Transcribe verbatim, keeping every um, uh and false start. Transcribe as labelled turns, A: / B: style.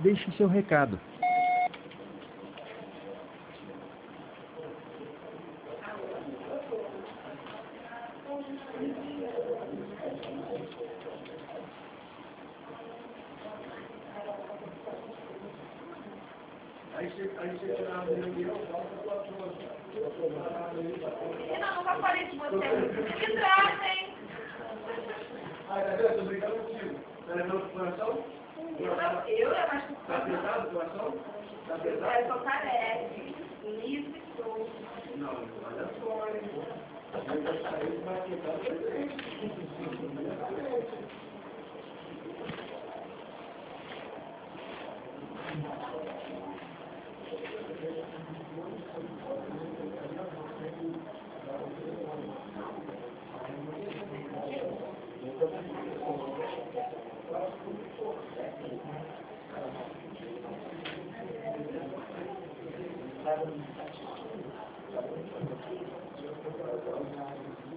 A: Deixe seu recado.
B: Aí você tirar a reunião, volta para a sua.
C: Eu nunca falei de você. Me tratem.
B: Ah, tá vendo? Estou brincando contigo. Está levando pro coração?
C: Eu, eu é mais que
B: Está pesado o coração? Está pesado?
C: eu sou careca, livre sou.
B: Não, olha só, hein? Vai sair, vai quebrar o presente. Thank you.